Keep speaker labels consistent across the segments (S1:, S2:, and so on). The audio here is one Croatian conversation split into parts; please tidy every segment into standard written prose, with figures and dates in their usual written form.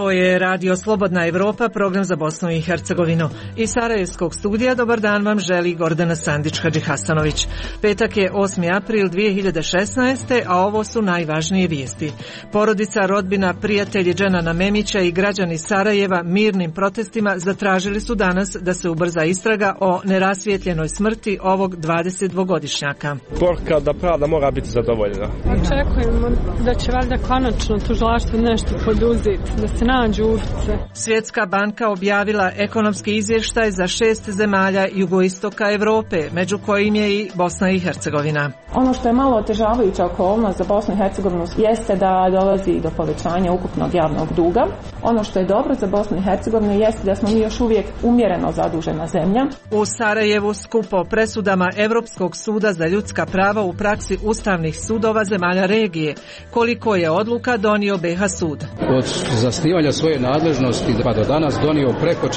S1: Ovo je Radio Slobodna Evropa, program za Bosnu i Hercegovinu. Iz Sarajevskog studija dobar dan vam želi Gordana Sandić-Hadžihasanović. Petak je 8. april 2016. a ovo su najvažnije vijesti. Porodica, rodbina, prijatelji Dženana Memića i građani Sarajeva mirnim protestima zatražili su danas da se ubrza istraga o nerasvijetljenoj smrti ovog 22-godišnjaka.
S2: Poruka da pravda mora biti zadovoljena.
S3: Očekujemo da će valjda konačno tužilaštvo nešto poduzeti, da se nađu uvice.
S1: Svjetska banka objavila ekonomski izvještaj za 6 zemalja jugoistoka Europe, među kojim je i Bosna i Hercegovina.
S4: Ono što je malo otežavajuća okolnost za Bosnu i Hercegovinu jeste da dolazi do povećanja ukupnog javnog duga. Ono što je dobro za Bosnu i Hercegovinu jeste da smo mi još uvijek umjereno zadužena zemlja.
S1: U Sarajevu skup o presudama Europskog suda za ljudska prava u praksi ustavnih sudova zemalja regije. Koliko je odluka donio BiH sud?
S5: Od zasnivanja svoje nadležnosti pa do danas donio preko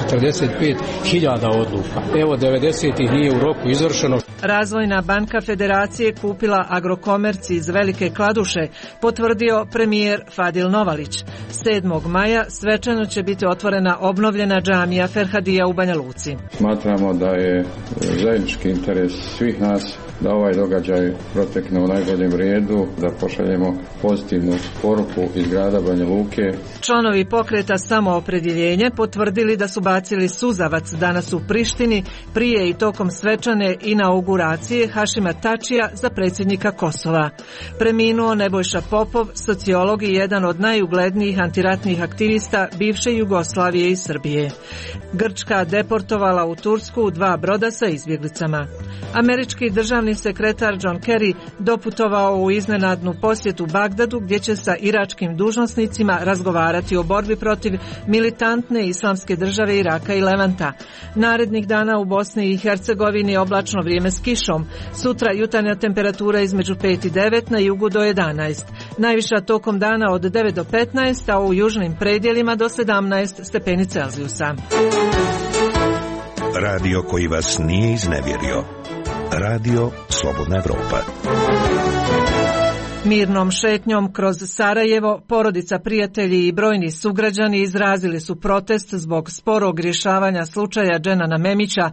S5: 45.000 odluka. Evo 90 nije u roku izvršeno.
S1: Razvojna banka Federacije kupila Agrokomerc iz Velike Kladuše, potvrdio premijer Fadil Novalić. 7. maja svečano će biti otvorena obnovljena džamija Ferhadija u Banja Luci.
S6: Smatramo da je zajednički interes svih nas da ovaj događaj protekne u najboljem redu, da pošaljemo pozitivnu poruku iz grada Banja Luke.
S1: Članovi pokreta Samoopredjeljenje potvrdili da su bacili suzavac danas u Prištini prije i tokom svečane inauguracije Hašima Tačija za predsjednika Kosova. Preminuo Nebojša Popov, sociolog i jedan od najuglednijih antiratnih aktivista bivše Jugoslavije i Srbije. Grčka deportovala u Tursku 2 broda sa izbjeglicama. Američki državni sekretar John Kerry doputovao u iznenadnu posjetu Bagdadu gdje će sa iračkim dužnosnicima razgovarati o borbi protiv militantne islamske države Iraka i Levanta. Narednih dana u Bosni i Hercegovini oblačno vrijeme s kišom. Sutra jutarnja temperatura između 5 i 9, na jugu do 11. Najviša tokom dana od 9 do 15, a u južnim predjelima do 17 stepeni Celzijusa.
S7: Radio koji vas nije iznevjerio. Radio Slobodna Evropa.
S1: Mirnom šetnjom kroz Sarajevo, porodica, prijatelji i brojni sugrađani izrazili su protest zbog sporog rješavanja slučaja Dženana Memića,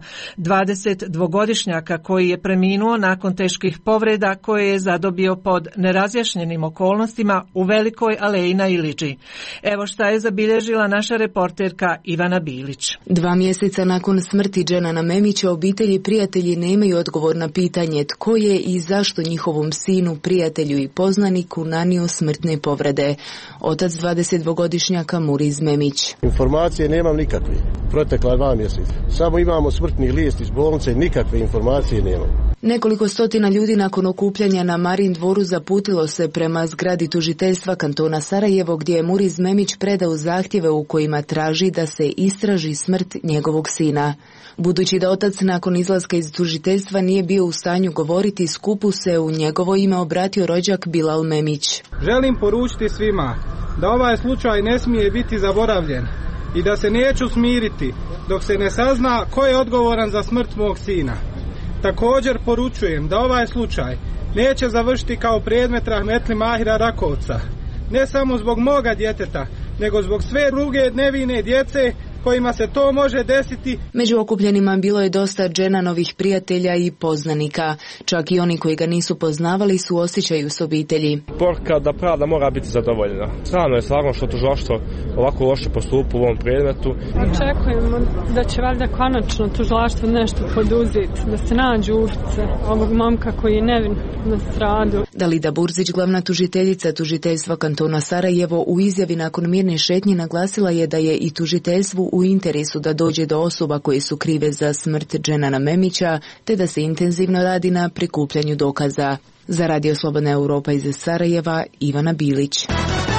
S1: 22-godišnjaka koji je preminuo nakon teških povreda koje je zadobio pod nerazjašnjenim okolnostima u Velikoj aleji na Iliđi. Evo šta je zabilježila naša reporterka Ivana Bilić.
S8: 2 mjeseca nakon smrti Dženana Memića obitelji i prijatelji nemaju odgovor na pitanje tko je i zašto njihovom sinu, prijatelju i poznaniku nanio smrtne povrede. Otac 22-godišnjaka Muriz Memić.
S9: Informacije nemam nikakve. Protekla 2 mjeseca. Samo imamo smrtni list iz bolnice, nikakve informacije nemam.
S8: Nekoliko stotina ljudi nakon okupljanja na Marin dvoru zaputilo se prema zgradi tužiteljstva kantona Sarajevo gdje je Muriz Memić predao zahtjeve u kojima traži da se istraži smrt njegovog sina. Budući da otac nakon izlaska iz tužiteljstva nije bio u stanju govoriti, skupu se u njegovo ime obratio rođak Bilal Memić.
S10: Želim poručiti svima da ovaj slučaj ne smije biti zaboravljen i da se neću smiriti dok se ne sazna ko je odgovoran za smrt mog sina. Također poručujem da ovaj slučaj neće završiti kao predmet rahmetli Mahira Rakovca. Ne samo zbog moga djeteta, nego zbog sve druge nevine djece kojima se to može desiti.
S8: Među okupljenima bilo je dosta Dženanovih prijatelja i poznanika. Čak i oni koji ga nisu poznavali su osjećaju s obitelji.
S2: Poruka da pravda mora biti zadovoljena. Strano je stvarno što tužilaštvo ovako loše postupa u ovom predmetu.
S3: Očekujemo da će valjda konačno tužilaštvo nešto poduzeti, da se nađu uvice ovog momka koji je nevin na stradu.
S8: Dalida Burzić, glavna tužiteljica tužiteljstva kantona Sarajevo, u izjavi nakon mirne šetnje naglasila je da je i tužiteljstvu u interesu da dođe do osoba koje su krive za smrt Dženana Memića, te da se intenzivno radi na prikupljanju dokaza. Za Radio Slobodna Europa iz Sarajeva, Ivana Bilić.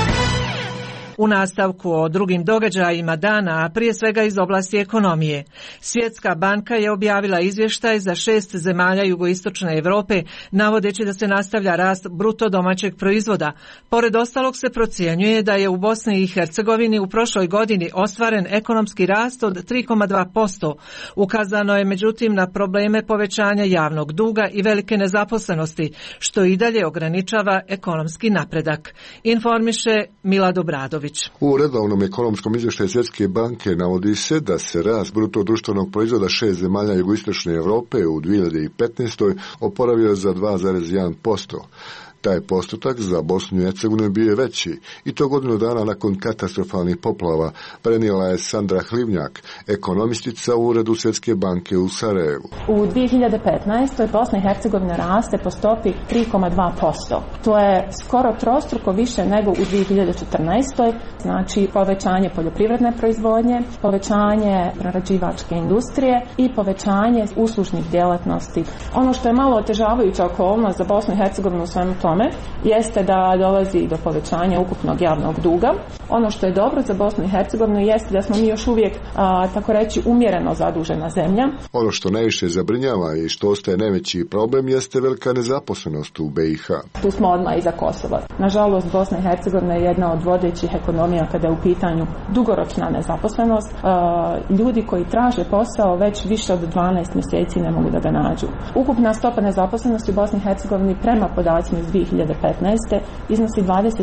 S1: U nastavku o drugim događajima dana, a prije svega iz oblasti ekonomije. Svjetska banka je objavila izvještaj za 6 zemalja jugoistočne Europe, navodeći da se nastavlja rast bruto domaćeg proizvoda. Pored ostalog se procjenjuje da je u Bosni i Hercegovini u prošloj godini ostvaren ekonomski rast od 3,2%. Ukazano je međutim na probleme povećanja javnog duga i velike nezaposlenosti, što i dalje ograničava ekonomski napredak. Informiše Milad Obradović. Katavić.
S11: U redovnom ekonomskom izvještaju Svjetske banke navodi se da se rast bruto društvenog proizvoda 6 zemalja jugoistočne Europe u 2015. oporavio za 2,1%. Taj postotak za Bosnu i Hercegovinu bio je veći i to godinu dana nakon katastrofalnih poplava, prenijela je Sandra Hlivnjak, ekonomistica u Uredu Svjetske banke u Sarajevu.
S4: U 2015. Bosna i Hercegovina raste po stopi 3,2%. To je skoro trostruko više nego u 2014. Znači povećanje poljoprivredne proizvodnje, povećanje prerađivačke industrije i povećanje uslužnih djelatnosti. Ono što je malo otežavajuća okolnost za Bosnu i Hercegovinu u svemu tome jeste da dolazi do povećanja ukupnog javnog duga. Ono što je dobro za Bosnu i Hercegovinu jeste da smo mi još uvijek, tako reći, umjereno zadužena zemlja.
S11: Ono što najviše zabrinjava i što ostaje najveći problem jeste velika nezaposlenost u BiH.
S4: Tu smo odmah iza Kosova. Nažalost, Bosna i Hercegovina je jedna od vodećih ekonomija kada je u pitanju dugoročna nezaposlenost. Ljudi koji traže posao već više od 12 mjeseci ne mogu da ga nađu. Ukupna stopa nezaposlenosti u Bosni i Hercegovini prema podacima iz 2015. iznosi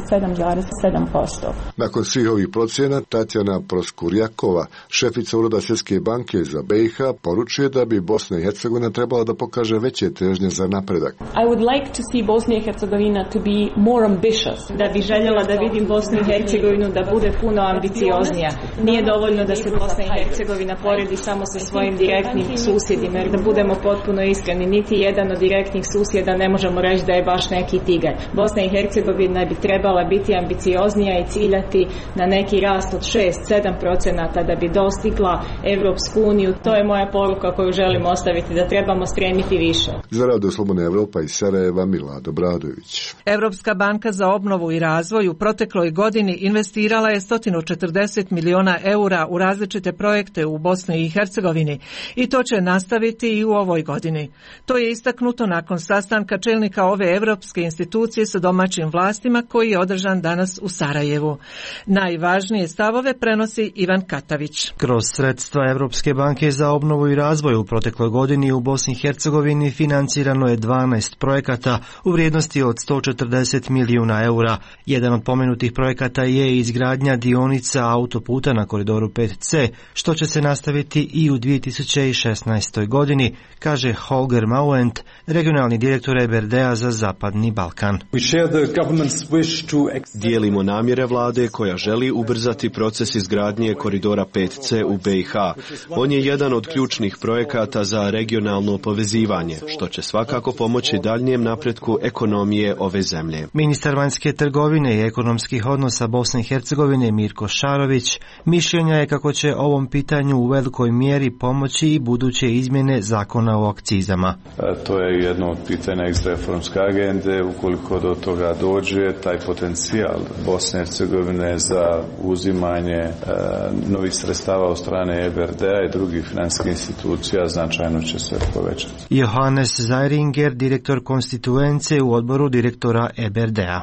S4: 27,7%.
S11: Nakon svih ovih procjena, Tatjana Proskurjakova, šefica Ureda Svjetske banke za BiH, poručuje da bi Bosna i Hercegovina trebala da pokaže veće težnje za napredak.
S12: I would like to see Bosnia i Hercegovina to be more ambitious. Da bi željela da vidim Bosnu i Hercegovinu da bude puno ambicioznija. Nije dovoljno da se Bosna i Hercegovina poredi samo sa svojim direktnim susjedima, jer da budemo potpuno iskreni, niti jedan od direktnih susjeda ne možemo reći da je baš neki tigar. Bosna i Hercegovina bi trebala biti ambicioznija i ciljati na neki rast od 6-7% da bi dostigla Evropsku uniju. To je moja poruka koju želim ostaviti, da trebamo stremiti više.
S11: Za Radio Slobodna Evropa iz Sarajeva, Milada Bradović.
S1: Europska banka za obnovu i razvoj u protekloj godini investirala je 140 miliona eura u različite projekte u Bosni i Hercegovini i to će nastaviti i u ovoj godini. To je istaknuto nakon sastanka čelnika ove europske institucije sa domaćim vlastima koji je održan danas u Sarajevu. Najvažnije stavove prenosi Ivan Katavić.
S13: Kroz sredstva Europske banke za obnovu i razvoj u protekloj godini u Bosni i Hercegovini financirano je 12 projekata u vrijednosti od 140 milijuna eura. Jedan od pomenutih projekata je izgradnja dionica autoputa na koridoru 5C, što će se nastaviti i u 2016. godini, kaže Holger Mauent, regionalni direktor EBRD-a za Zapadni Balkan.
S14: Dijelimo namjere vlade koja želi ubrzati proces izgradnje koridora 5C u BiH. On je jedan od ključnih projekata za regionalno povezivanje, što će svakako pomoći daljnjem napretku ekonomije ove zemlje.
S13: Ministar vanjske trgovine i ekonomskih odnosa Bosne i Hercegovine Mirko Šarović mišljenja je kako će ovom pitanju u velikoj mjeri pomoći i buduće izmjene zakona o akcizama.
S15: To je jedno od pitanja iz reformske agende. Ukoliko do toga dođe, taj potencijal Bosne i Hercegovine za uzimanje novih sredstava od strane EBRD-a i drugih financijskih institucija značajno će se povećati.
S13: Johannes Zeiringer, direktor konstituence u odboru direktora EBRD-a.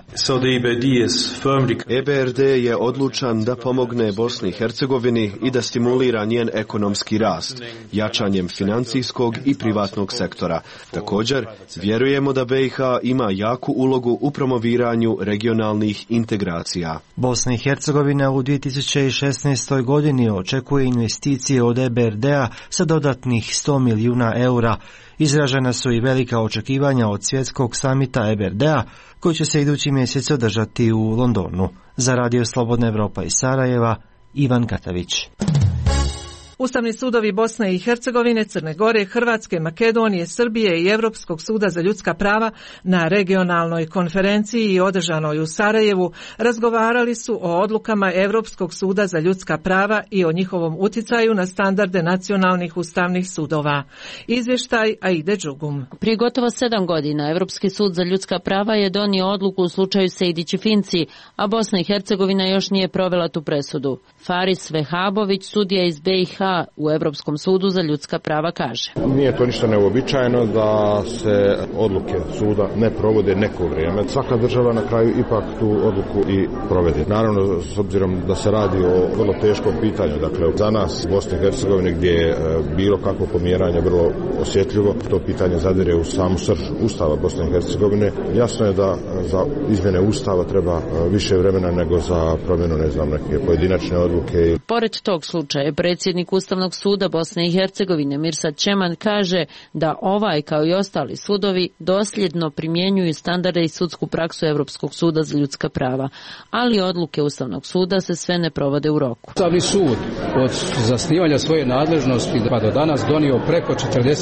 S14: EBRD je odlučan da pomogne Bosni i Hercegovini i da stimulira njen ekonomski rast, jačanjem financijskog i privatnog sektora. Također, vjerujemo da BiH ima jaku ulogu u promoviranju regionalnih integracija.
S13: Bosna i Hercegovina u 2016. godini očekuje investicije od EBRD-a sa dodatnih 100 milijuna eura. Izražena su i velika očekivanja od svjetskog samita EBRD-a koji će se idući mjesec održati u Londonu. Za Radio Slobodna Evropa iz Sarajeva, Ivan Katavić.
S1: Ustavni sudovi Bosne i Hercegovine, Crne Gore, Hrvatske, Makedonije, Srbije i Europskog suda za ljudska prava na regionalnoj konferenciji održanoj u Sarajevu razgovarali su o odlukama Europskog suda za ljudska prava i o njihovom uticaju na standarde nacionalnih ustavnih sudova. Izvještaj Aide Đugum.
S16: Prije gotovo 7 godina Europski sud za ljudska prava je donio odluku u slučaju Sejdić-Finci, a Bosna i Hercegovina još nije provela tu presudu. Faris Vehabović, sudija iz BiH, BiH u Europskom sudu za ljudska prava kaže.
S17: Nije to ništa neuobičajeno da se odluke suda ne provode neko vrijeme. Svaka država na kraju ipak tu odluku i provede. Naravno, s obzirom da se radi o vrlo teškom pitanju, dakle za nas u Bosni i Hercegovini gdje je bilo kakvo pomjeranje vrlo osjetljivo, to pitanje zadire u samu srž Ustava Bosne i Hercegovine. Jasno je da za izmjene Ustava treba više vremena nego za promjenu, neke pojedinačne odluke.
S16: Pored tog slučaja, predsjednik Ustavnog suda Bosne i Hercegovine Mirsad Čeman kaže da ovaj kao i ostali sudovi dosljedno primjenjuju standarde i sudsku praksu Europskog suda za ljudska prava, ali odluke Ustavnog suda se sve ne provode u roku.
S5: Ustavni sud od zasnivanja svoje nadležnosti pa do danas donio preko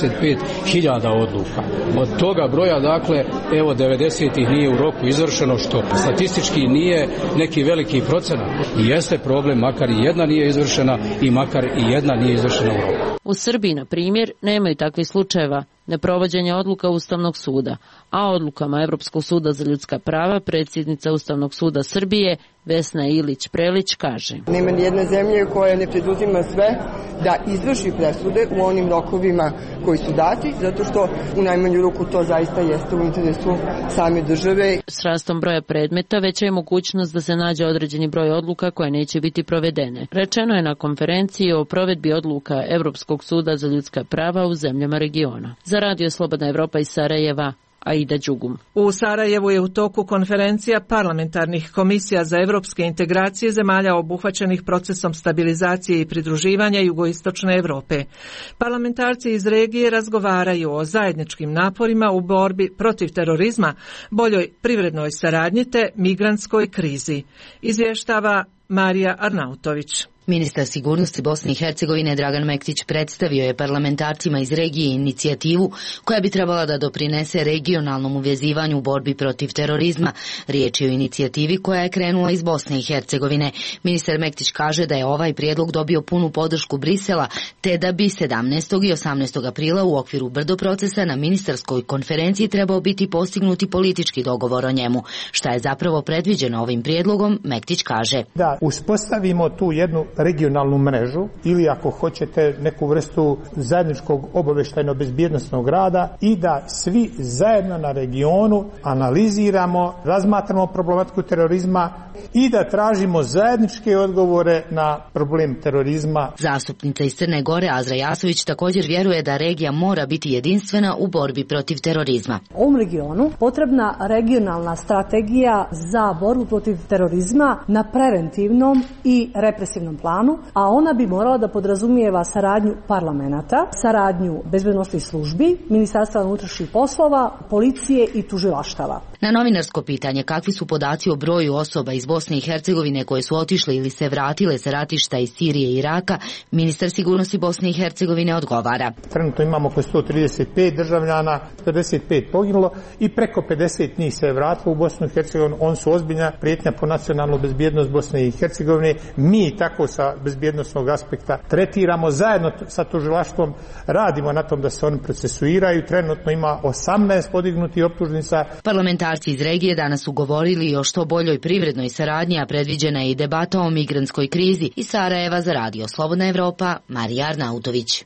S5: 45.000 odluka. Od toga broja, dakle, evo 90 nije u roku izvršeno, što statistički nije neki veliki procenat. I jeste problem, makar i jedna nije izvršena i makar i jedna nije izvršena u roku.
S16: U Srbiji, na primjer, nemaju takvih slučajeva neprovođenja odluka Ustavnog suda, a odlukama Europskog suda za ljudska prava predsjednica Ustavnog suda Srbije Vesna Ilić-Prelić kaže:
S18: Nema nijedne zemlje koja ne preduzima sve da izvrši presude u onim rokovima koji su dati, zato što u najmanju ruku to zaista jeste u interesu same države.
S16: S rastom broja predmeta veća je mogućnost da se nađe određeni broj odluka koje neće biti provedene. Rečeno je na konferenciji o provedbi odluka Europskog suda za ljudska prava u zemljama regiona. Za Radio Slobodna Evropa iz Sarajeva, Aida Đugum.
S1: U Sarajevu je u toku konferencija parlamentarnih komisija za evropske integracije zemalja obuhvaćenih procesom stabilizacije i pridruživanja jugoistočne Europe. Parlamentarci iz regije razgovaraju o zajedničkim naporima u borbi protiv terorizma, boljoj privrednoj saradnji te migrantskoj krizi. Izvještava Marija Arnautović.
S19: Ministar sigurnosti Bosne i Hercegovine Dragan Mektić predstavio je parlamentarcima iz regije inicijativu koja bi trebala da doprinese regionalnom uvezivanju u borbi protiv terorizma. Riječ je o inicijativi koja je krenula iz Bosne i Hercegovine. Ministar Mektić kaže da je ovaj prijedlog dobio punu podršku Brisela, te da bi 17. i 18. aprila u okviru Brdo procesa na ministarskoj konferenciji trebao biti postignuti politički dogovor o njemu. Šta je zapravo predviđeno ovim prijedlogom, Mektić kaže:
S20: Da uspostavimo tu jednu regionalnu mrežu ili ako hoćete neku vrstu zajedničkog obavještajno-bezbjednosnog rada i da svi zajedno na regionu analiziramo, razmatramo problematiku terorizma i da tražimo zajedničke odgovore na problem terorizma.
S19: Zastupnica iz Crne Gore Azra Jasović također vjeruje da regija mora biti jedinstvena u borbi protiv terorizma.
S21: Ovom regionu potrebna regionalna strategija za borbu protiv terorizma na preventivnom i represivnom planu, a ona bi morala da podrazumijeva saradnju parlamenata, saradnju bezbednosnih službi, Ministarstva unutrašnjih poslova, policije i tužilaštava.
S19: Na novinarsko pitanje kakvi su podaci o broju osoba iz Bosne i Hercegovine koje su otišle ili se vratile sa ratišta iz Sirije i Iraka, ministar sigurnosti Bosne i Hercegovine odgovara:
S20: Trenutno imamo oko 135 državljana, 45 poginulo i preko 50 njih se je vratilo u Bosnu i Hercegovinu. On su ozbiljna prijetnja po nacionalnu bezbjednost Bosne i Hercegovine. Mi tako sa bezbjednosnog aspekta tretiramo, zajedno sa tužilaštvom radimo na tom da se oni procesuiraju. Trenutno ima 18 podignutih optužnica.
S19: Parlamentarci iz regije danas su govorili o što boljoj privrednoj saradnji, a predviđena je i debata o migrantskoj krizi. Iz Sarajeva za Radio Slobodna Evropa, Marija Arnautović.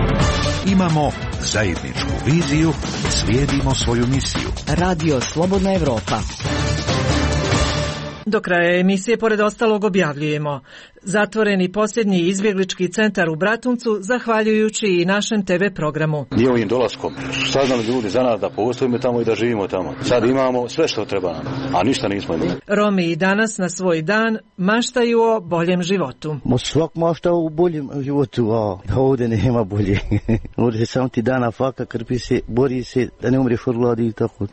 S7: Imamo zajedničku viziju, slijedimo svoju misiju.
S22: Radio Slobodna Evropa.
S1: Do kraja emisije, pored ostalog, objavljujemo: zatvoreni posljednji izbjeglički centar u Bratuncu, zahvaljujući i našem TV programu.
S23: Njihovim dolaskom saznali ljudi za nas da postojimo tamo i da živimo tamo. Sad imamo sve što treba nam, a ništa nismo imali.
S1: Romi i danas na svoj dan maštaju o boljem životu.
S24: Svak mašta o boljem životu, a ovdje nema bolje. Ovdje se samo ti dana faka, krpi se, bori se da ne umreš od gladi i tako.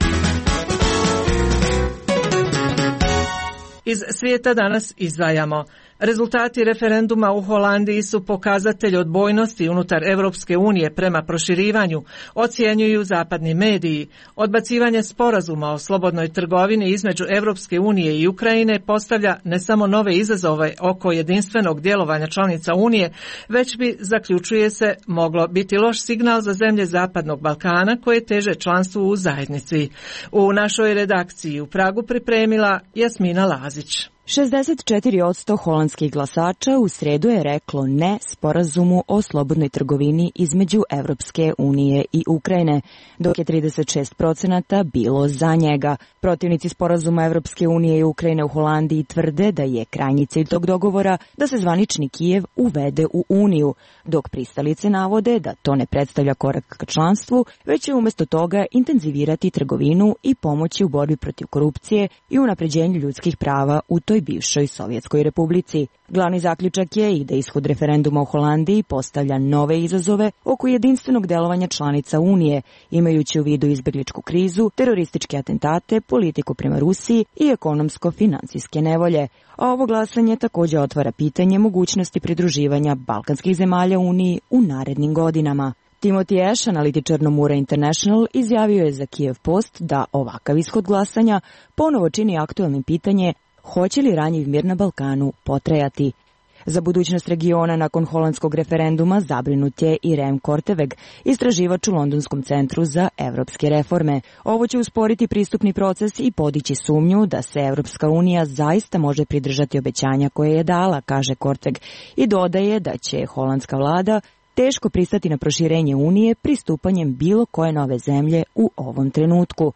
S1: Iz svijeta danas izdvajamo: rezultati referenduma u Holandiji su pokazatelj odbojnosti unutar Europske unije prema proširivanju, ocjenjuju zapadni mediji. Odbacivanje sporazuma o slobodnoj trgovini između Europske unije i Ukrajine postavlja ne samo nove izazove oko jedinstvenog djelovanja članica Unije, već bi, zaključuje se, moglo biti loš signal za zemlje Zapadnog Balkana koje teže članstvu u zajednici. U našoj redakciji u Pragu pripremila Jasmina Lazić.
S2: 64% holandskih glasača u sredu je reklo ne sporazumu o slobodnoj trgovini između Evropske unije i Ukrajine, dok je 36% bilo za njega. Protivnici sporazuma Evropske unije i Ukrajine u Holandiji tvrde da je krajnji cilj tog dogovora da se zvanični Kijev uvede u Uniju, dok pristalice navode da to ne predstavlja korak ka članstvu, već će umjesto toga intenzivirati trgovinu i pomoći u borbi protiv korupcije i unapređenju ljudskih prava u toj bivšoj Sovjetskoj republici. Glavni zaključak je i da ishod referenduma u Holandiji postavlja nove izazove oko jedinstvenog delovanja članica Unije, imajući u vidu izbjegličku krizu, terorističke atentate, politiku prema Rusiji i ekonomsko-financijske nevolje. A ovo glasanje također otvara pitanje mogućnosti pridruživanja balkanskih zemalja Uniji u narednim godinama. Timothy Ash, analitičar Nomura International, izjavio je za Kiev Post da ovakav ishod glasanja ponovo čini aktuelnim pitanje hoće li ranjiv mir na Balkanu potrajati. Za budućnost regiona nakon holandskog referenduma zabrinut je i Rem Korteweg, istraživač u Londonskom centru za evropske reforme. Ovo će usporiti pristupni proces i podići sumnju da se Evropska unija zaista može pridržati obećanja koje je dala, kaže Korteweg, i dodaje da će holandska vlada teško pristati na proširenje Unije pristupanjem bilo koje nove zemlje u ovom trenutku.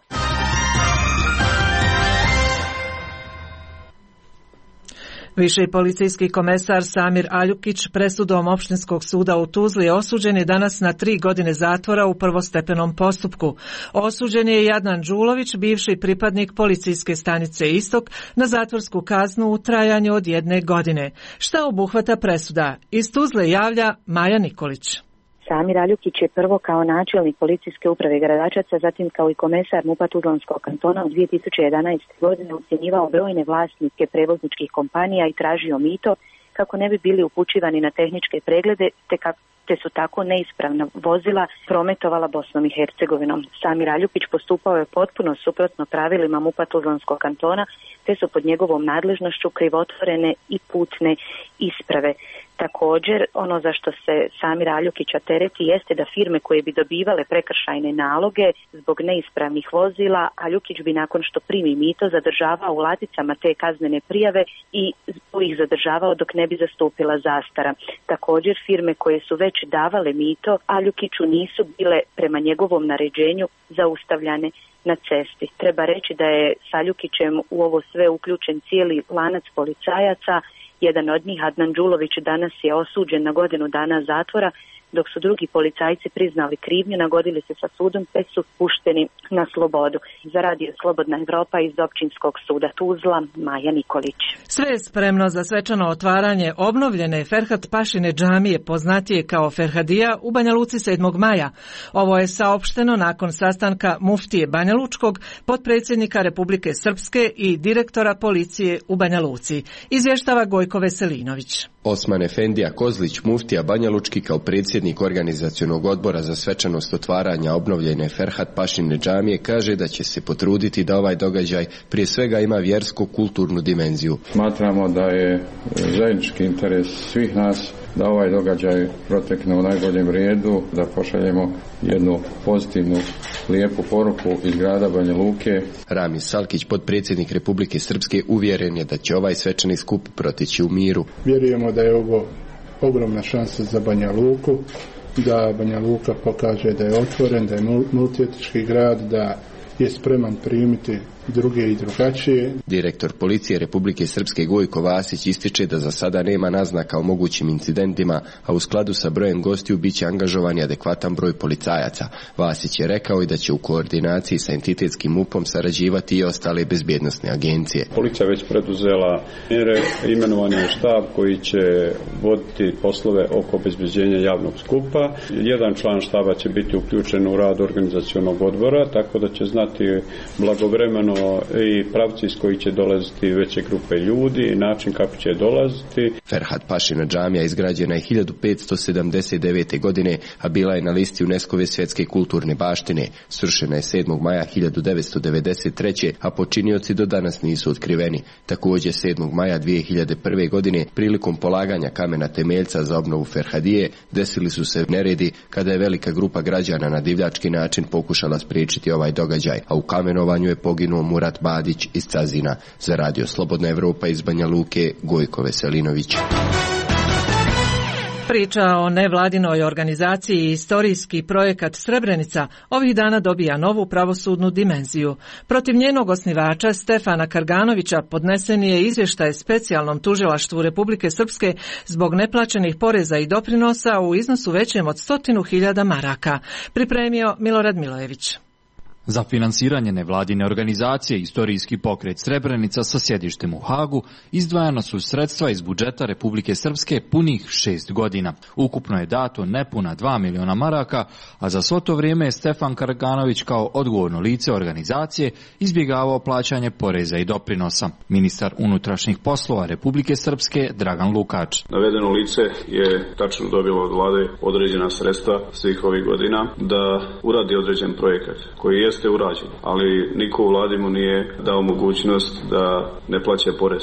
S1: Viši policijski komesar Samir Aljukić presudom Opštinskog suda u Tuzli osuđen je danas na 3 godine zatvora u prvostepenom postupku. Osuđen je i Adnan Đulović, bivši pripadnik policijske stanice Istok, na zatvorsku kaznu u trajanju od 1 godine. Šta obuhvata presuda? Iz Tuzle javlja Maja Nikolić.
S6: Samir Aljukić je prvo kao načelnik policijske uprave Gradačaca, zatim kao i komesar MUP-a Tuzlanskog kantona u 2011. godine ucjenjivao brojne vlasnike prevozničkih kompanija i tražio mito kako ne bi bili upućivani na tehničke preglede te su tako neispravna vozila prometovala Bosnom i Hercegovinom. Samir Aljukić postupao je potpuno suprotno pravilima MUP-a Tuzlanskog kantona te su pod njegovom nadležnošću krivotvorene i putne isprave. Također, ono za što se Samir Aljukića tereti jeste da firme koje bi dobivale prekršajne naloge zbog neispravnih vozila, Aljukić bi nakon što primi mito zadržavao u ladicama te kaznene prijave i ih zadržavao dok ne bi zastupila zastara. Također, firme koje su već davale mito Aljukiću nisu bile prema njegovom naređenju zaustavljane na cesti. Treba reći da je s Aljukićem u ovo sve uključen cijeli lanac policajaca. Jedan od njih, Adnan Đulović, danas je osuđen na 1 godinu dana zatvora, dok su drugi policajci priznali krivnju, nagodili se sa sudom te su pušteni na slobodu. Za Radio Slobodna Evropa iz Općinskog suda Tuzla, Maja Nikolić.
S1: Sve je spremno za svečano otvaranje obnovljene Ferhat Pašine džamije, poznatije kao Ferhadija, u Banja Luci 7. maja. Ovo je saopšteno nakon sastanka muftije Banja Lučkog, potpredsjednika Republike Srpske i direktora policije u Banja Luci. Izvještava Gojko Veselinović.
S9: Osman Efendija Kozlić, muftija Banja Lučki, kao predsjednik organizacionog odbora za svečanost otvaranja obnovljene Ferhat Pašine džamije, kaže da će se potruditi da ovaj događaj prije svega ima vjersko-kulturnu dimenziju.
S10: Smatramo da je zajednički interes svih nas da ovaj događaj protekne u najboljem redu, da pošaljemo jednu pozitivnu, lijepu poruku iz grada Banja Luke.
S9: Ramiz Salkić, potpredsjednik Republike Srpske, uvjeren je da će ovaj svečani skup proteći u miru.
S25: Vjerujemo da je ovo ogromna šansa za Banja Luku, da Banja Luka pokaže da je otvoren, da je multietnički grad, da je spreman primiti druge i drugačije.
S9: Direktor policije Republike Srpske Gojko Vasić ističe da za sada nema naznaka o mogućim incidentima, a u skladu sa brojem gostiju bit će angažovan i adekvatan broj policajaca. Vasić je rekao i da će u koordinaciji sa entitetskim MUP-om sarađivati i ostale bezbjednosne agencije.
S10: Policija već preduzela mjere, imenovan je štab koji će voditi poslove oko obezbeđenja javnog skupa. Jedan član štaba će biti uključen u rad organizacionog odbora, tako da će znati blagovremeno i pravci iz koji će dolaziti veće grupe ljudi i način kako će dolaziti.
S9: Ferhat Pašina džamija izgrađena je 1579. godine, a bila je na listi UNESCO-ve svjetske kulturne baštine. Srušena je 7. maja 1993. a počinioci do danas nisu otkriveni. Također 7. maja 2001. godine, prilikom polaganja kamena temeljca za obnovu Ferhadije, desili su se neredi kada je velika grupa građana na divljački način pokušala spriječiti ovaj događaj, a u kamenovanju je poginuo Murat Badić iz Cazina. Za Radio Slobodna Evropa iz Banja Luke, Gojko Veselinović.
S1: Priča o nevladinoj organizaciji i istorijski projekat Srebrenica ovih dana dobija novu pravosudnu dimenziju. Protiv njenog osnivača Stefana Karganovića podnesen je izvještaj specijalnom tužilaštvu Republike Srpske zbog neplaćenih poreza i doprinosa u iznosu većem od 100.000 maraka. Pripremio Milorad Milojević.
S3: Za finansiranje nevladine organizacije Istorijski pokret Srebrenica sa sjedištem u Hagu izdvajana su sredstva iz budžeta Republike Srpske punih 6 godina. Ukupno je dato nepuna 2 miliona maraka, a za svo to vrijeme je Stefan Karganović kao odgovorno lice organizacije izbjegavao plaćanje poreza i doprinosa. Ministar unutrašnjih poslova Republike Srpske Dragan Lukač.
S4: Navedeno lice je tačno dobilo od vlade određena sredstva svih ovih godina da uradi određen projekat koji je urađen, ali niko u vladi mu nije dao mogućnost da ne plaća porez.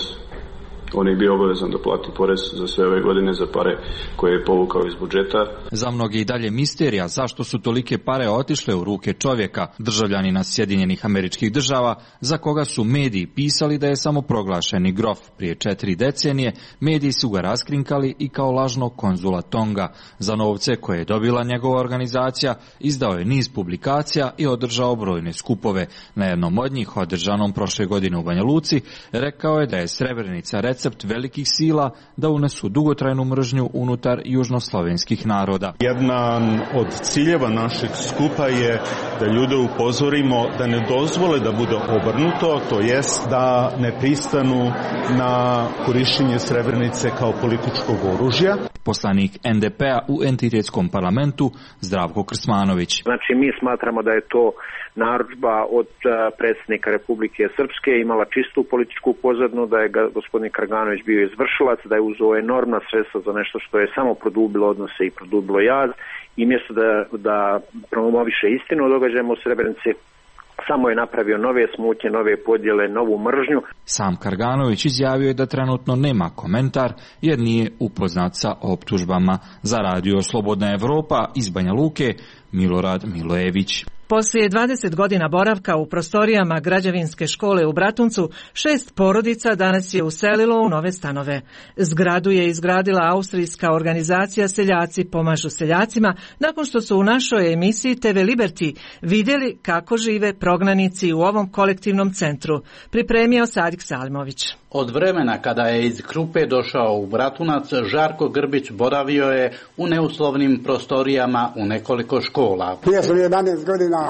S4: On je bio obavezan da plati porez za sve ove godine za pare koje je povukao iz budžeta.
S3: Za mnogi i dalje misterija zašto su tolike pare otišle u ruke čovjeka, državljanina Sjedinjenih Američkih Država, za koga su mediji pisali da je samo proglašeni grof. Prije 4 decenije mediji su ga raskrinkali i kao lažnog konzula Tonga. Za novce koje je dobila njegova organizacija izdao je niz publikacija i održao brojne skupove. Na jednom od njih, održanom prošle godine u Banja Luci, rekao je da je Srebrenica recept velikih sila da unesu dugotrajnu mržnju unutar južnoslovenskih naroda.
S8: Jedan od ciljeva našeg skupa je da ljude upozorimo da ne dozvole da bude obrnuto, to jest da ne pristanu na korištenje Srebrenice kao političkog oružja.
S3: Poslanik NDP-a u entitetskom parlamentu Zdravko Krsmanović.
S11: Znači mi smatramo da je to narudžba od predsjednika Republike Srpske, imala čistu političku pozadnu, da je gospodin Karganović bio izvršilac, da je uzeo enormna sredstva za nešto što je samo produbilo odnose i produbilo jaz, i mjesto da promoviše istinu o događajima u Srebrenici, samo je napravio nove smutnje, nove podjele, novu mržnju.
S3: Sam Karganović izjavio je da trenutno nema komentar jer nije upoznat sa optužbama. Za Radio Slobodna Evropa iz Banja Luke, Milorad Milojević.
S1: Poslije 20 godina boravka u prostorijama građevinske škole u Bratuncu, 6 porodica danas je uselilo u nove stanove. Zgradu je izgradila austrijska organizacija Seljaci pomažu seljacima, nakon što su u našoj emisiji TV Liberty vidjeli kako žive prognanici u ovom kolektivnom centru. Pripremio Sadik Salimović.
S12: Od vremena kada je iz Krupe došao u Bratunac, Žarko Grbić boravio je u neuslovnim prostorijama u nekoliko škola.
S26: Ja sam 11 godina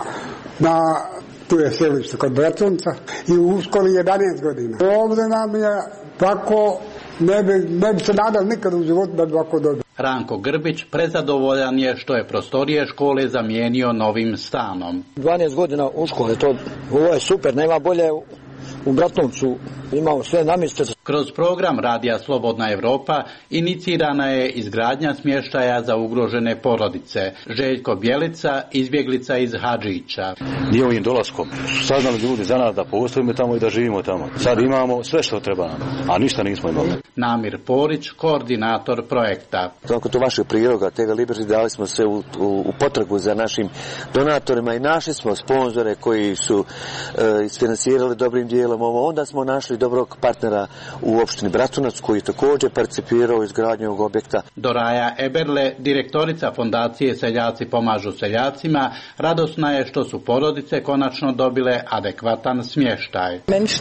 S26: tu je sjelište kod Bratunca i u školi 11 godina. Ovdje nam je tako, ne bi se nadal nikad u životu da bi ovako dobio.
S12: Ranko Grbić prezadovoljan je što je prostorije škole zamijenio novim stanom.
S27: 12 godina u školi, ovo je super, nema bolje. U Bratuncu imamo sve namjeste.
S12: Kroz program Radija Slobodna Evropa inicirana je izgradnja smještaja za ugrožene porodice. Željko Bjelica, izbjeglica iz Hadžića.
S23: Nije ovim dolaskom saznali ljudi za nas da postojimo tamo i da živimo tamo. Sad imamo sve što treba nam, a ništa nismo imali.
S12: Namir Porić, koordinator projekta.
S24: Tako to vašeg priloga, TV Liberty, dali smo se u potragu za našim donatorima i našli smo sponzore koji su isfinansirali dobrim dijelom ovo. Onda smo našli dobrog partnera u opštini Bratunac koji je također participirao u izgradnju ovog objekta.
S12: Doraja Eberle, direktorica fondacije Seljaci pomažu seljacima, radosna je što su porodice konačno dobile adekvatan smještaj.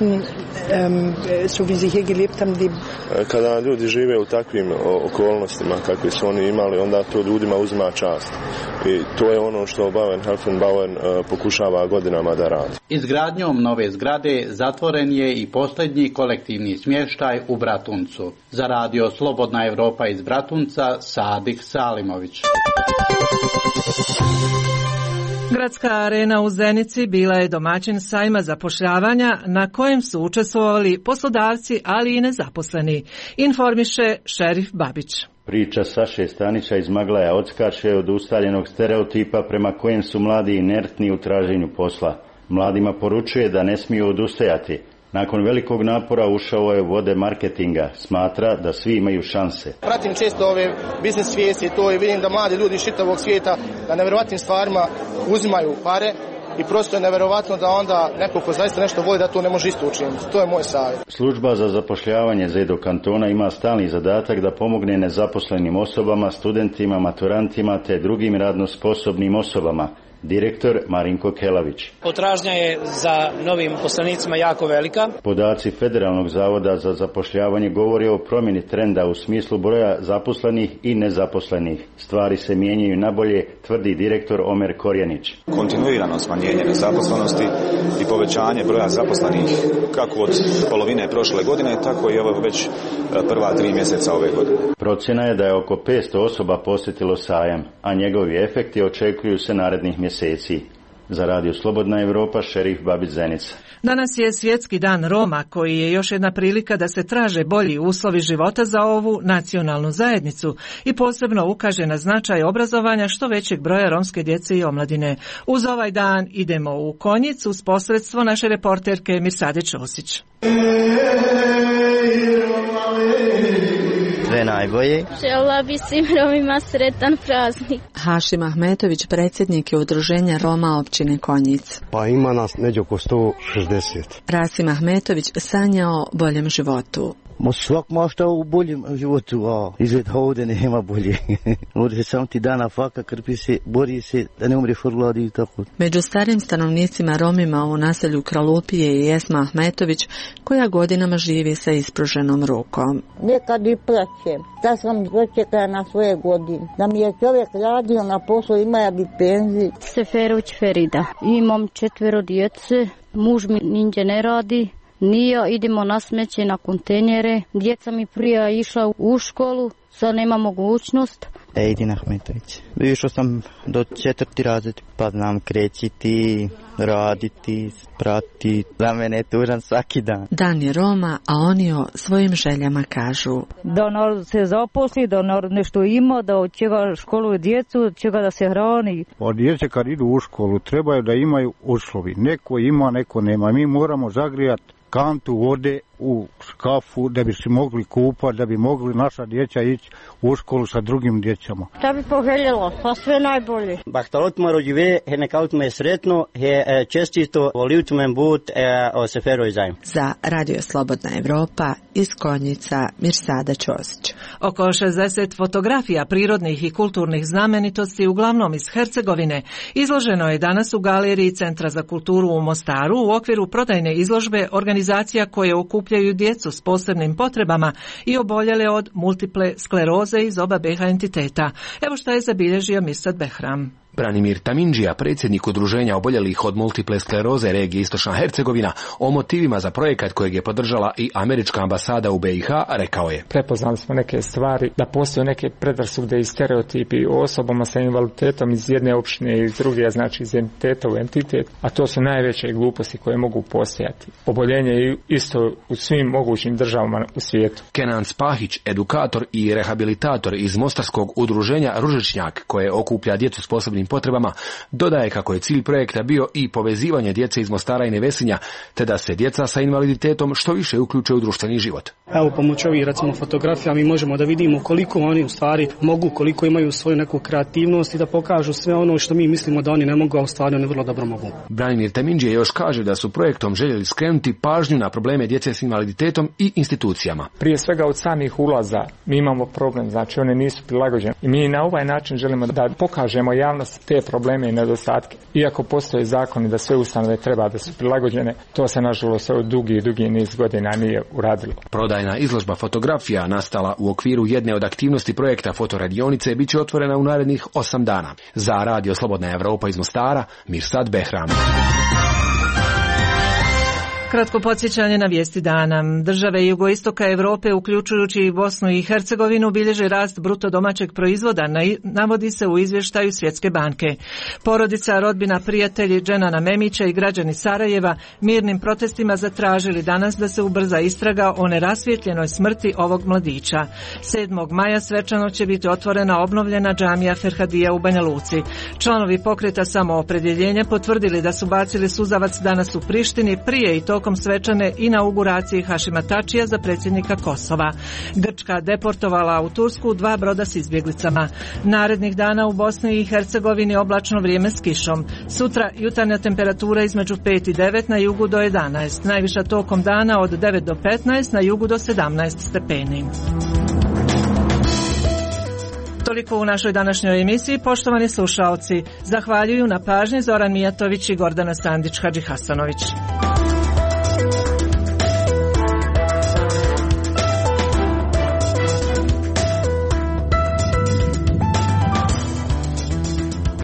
S8: Kada ljudi žive u takvim okolnostima kakve su oni imali, onda to ljudima uzima čast. I to je ono što Bauer pokušava godinama da radi.
S12: Izgradnjom nove zgrade zatvoren je i posljednji kolektivni smještaj u Bratuncu. Za Radio Slobodna Evropa iz Bratunca, Sadik Salimović.
S1: Gradska arena u Zenici bila je domaćin sajma zapošljavanja na kojem su učestvovali poslodavci, ali i nezaposleni, informiše Šerif Babić.
S28: Priča Saše Stanića iz Maglaja odskače od ustaljenog stereotipa prema kojem su mladi inertni u traženju posla. Mladima poručuje da ne smiju odustajati. Nakon velikog napora ušao je u vode marketinga. Smatra da svi imaju šanse.
S29: Pratim često ove biznis svijesti to i vidim da mladi ljudi iz čitavog svijeta na nevjerovatnim stvarima uzimaju pare i prosto je neverovatno da onda neko ko zaista nešto voli da to ne može isto učiniti. To je moj savjet.
S28: Služba za zapošljavanje ZEDO kantona ima stalni zadatak da pomogne nezaposlenim osobama, studentima, maturantima te drugim radno sposobnim osobama. Direktor Marinko Kelavić.
S5: Potražnja je za novim poslanicima jako velika.
S28: Podaci Federalnog zavoda za zapošljavanje govore o promjeni trenda u smislu broja zaposlenih i nezaposlenih. Stvari se mijenjaju nabolje, tvrdi direktor Omer Korjanić.
S13: Kontinuirano smanjenje nezaposlenosti i povećanje broja zaposlenih kako od polovine prošle godine, tako i ovo već prva 3 mjeseca ove godine.
S28: Procjena je da je oko 500 osoba posjetilo sajam, a njegovi efekti očekuju se narednih mjeseci. Za Radio Slobodna Evropa, Šerif Babić Zenica.
S1: Danas je Svjetski dan Roma, koji je još jedna prilika da se traže bolji uslovi života za ovu nacionalnu zajednicu i posebno ukaže na značaj obrazovanja što većeg broja romske djece i omladine. Uz ovaj dan idemo u Konjic uz posredstvo naše reporterke Mirsade Ćosić.
S14: Sve najbolje.
S15: Željela bi svim Romima sretan praznik.
S16: Hašim Ahmetović, predsjednik je udruženja Roma općine Konjic.
S14: Pa ima nas među oko 160.
S16: Rasim Ahmetović sanja o boljem životu.
S14: Svak možda u boljem životu, a izgled ovdje nema bolje. Ovdje se sam ti dana faka, krpi se, bori se da ne umre for gladi i tako.
S16: Među starim stanovnicima Romima u naselju Kralupije je Esma Ahmetović, koja godinama živi sa ispruženom rukom.
S17: Nekad i plaćem. Da sam dočekala na svoje godine. Da mi je čovjek radio na poslu, ima bi penziju.
S15: Seferović Ferida. Imam 4 djece, muž mi ninđe ne radi. Nije, idemo na smeće, na kontejnere. Djeca mi prije išla u školu, sad nema mogućnost.
S14: Edin Ahmetović. Išao sam do 4. razred, pa znam krećiti, raditi, prati. Za mene je tužan svaki dan.
S16: Dan je Roma, a oni o svojim željama kažu.
S17: Da narod se zaposli, da narod nešto ima, da od čega školuje djecu, od čega da se hrani.
S18: Od djece kad idu u školu trebaju da imaju uslovi. Neko ima, neko nema. Mi moramo zagrijati kantu vode u škafu da bi se mogli kupati, da bi mogli naša djeca ići u školu sa drugim djecama.
S17: Šta bi poželjelo? Pa sve najbolje.
S14: Bahtalot maro žive, he nekaut me sretno, he čestito volivcu men but o seferoj zajem.
S16: Za Radio Slobodna Evropa iz Konjica, Mirsada Ćosić.
S1: Oko 60 fotografija prirodnih i kulturnih znamenitosti, uglavnom iz Hercegovine, izloženo je danas u galeriji Centra za kulturu u Mostaru u okviru prodajne izložbe organizacija koje okupljaju djecu s posebnim potrebama i oboljele od multiple skleroze iz oba BiH entiteta. Evo šta je zabilježio Mirsad Behram.
S20: Branimir Tamindžija, predsjednik udruženja oboljelih od multiple skleroze regije Istočna Hercegovina, o motivima za projekat kojeg je podržala i američka ambasada u BiH, rekao je:
S21: Prepoznali smo neke stvari, da postoje neke predrasude i stereotipi o osobama sa invaliditetom iz jedne opštine i iz druge, znači iz entiteta u entitet, a to su najveće gluposti koje mogu postojati. Oboljenje je isto u svim mogućim državama u svijetu.
S20: Kenan Spahić, edukator i rehabilitator iz mostarskog udruženja Ružičnjak, koje okuplja djecu s posebnim potrebama, dodaje kako je cilj projekta bio i povezivanje djece iz Mostara i Nevesinja, te da se djeca sa invaliditetom što više uključe u društveni život.
S30: Evo, pomoću ovih recimo fotografija mi možemo da vidimo koliko oni u stvari mogu, koliko imaju svoju neku kreativnost i da pokažu sve ono što mi mislimo da oni ne mogu, a u stvari oni vrlo dobro mogu.
S20: Branimir Tamindžija još kaže da su projektom željeli skrenuti pažnju na probleme djece s invaliditetom i institucijama.
S21: Prije svega od samih ulaza mi imamo problem, znači one nisu prilagođene i mi na ovaj način želimo da pokažemo javnost te probleme i nedostatke. Iako postoje zakoni da sve ustanove treba da su prilagođene, to se nažalost od dugi niz godina nije uradilo.
S20: Prodajna izložba fotografija nastala u okviru jedne od aktivnosti projekta fotoradionice bit će otvorena u narednih 8 dana. Za Radio Slobodna Evropa iz Mostara, Mirsad Behram.
S1: Kratko podsjećanje na vijesti dana. Države jugoistoka Europe, uključujući i Bosnu i Hercegovinu, bilježe rast bruto domaćeg proizvoda, navodi se u izvještaju Svjetske banke. Porodica, rodbina, prijatelji Dženana Memića i građani Sarajeva mirnim protestima zatražili danas da se ubrza istraga o nerasvijetljenoj smrti ovog mladića. 7. maja svečano će biti otvorena obnovljena džamija Ferhadija u Banja Luci. Članovi pokreta Samoopredjeljenja potvrdili da su bacili suzavac danas u Prištini prije i tokom tokom svečane inauguracije Hašima Tačija za predsjednika Kosova. Grčka deportovala u Tursku 2 broda s izbjeglicama. Narednih dana u Bosni i Hercegovini oblačno vrijeme s kišom. Sutra jutarnja temperatura između 5 i 9, na jugu do 11. Najviša tokom dana od 9 do 15, na jugu do 17 stepeni. Toliko u našoj današnjoj emisiji, poštovani slušaoci. Zahvaljuju na pažnji Zoran Mijatović i Gordana Sandić-Hadžihasanović.